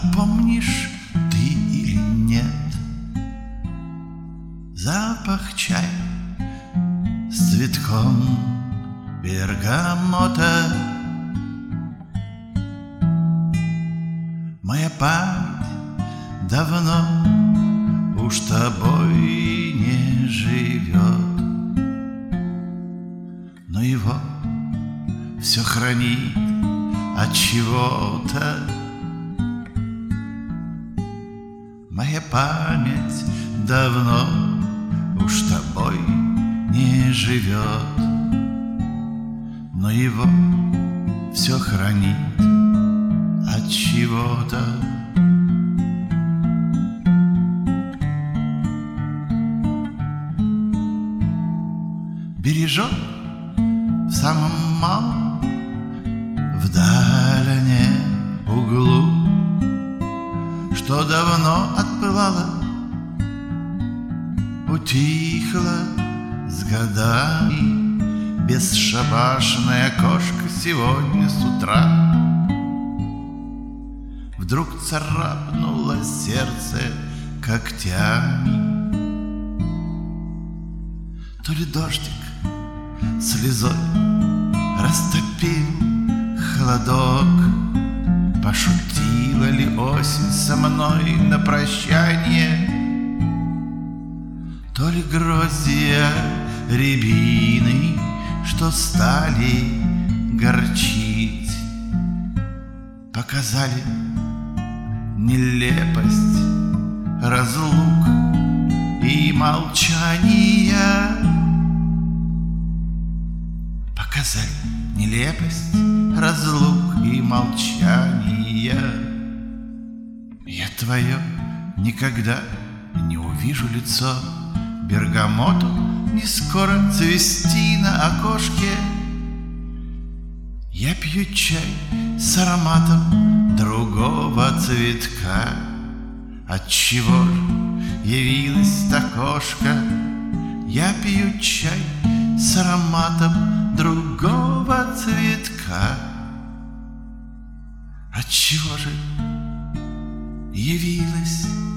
помнишь ты или нет запах чая с цветком бергамота? Моя память давно уж тобой не живет, но его все хранит от чего-то. Моя память давно уж тобой не живет, но его все хранит от чего-то. Бережет в самом малом, в дальнем углу, что давно отпылало, утихла с годами бесшабашная кошка сегодня с утра. Вдруг царапнуло сердце когтями. То ли дождик слезой растопил холодок, пошутила ли осень со мной на прощание, то ли гроздья рябины, что стали горчить, показали нелепость разлук и молчания. Показали нелепость разлук и молчания. Я твое никогда не увижу лицо, бергамоту не скоро цвести на окошке. Я пью чай с ароматом другого цветка. Отчего же явилась та кошка? Я пью чай с ароматом другого цветка. Отчего же явилась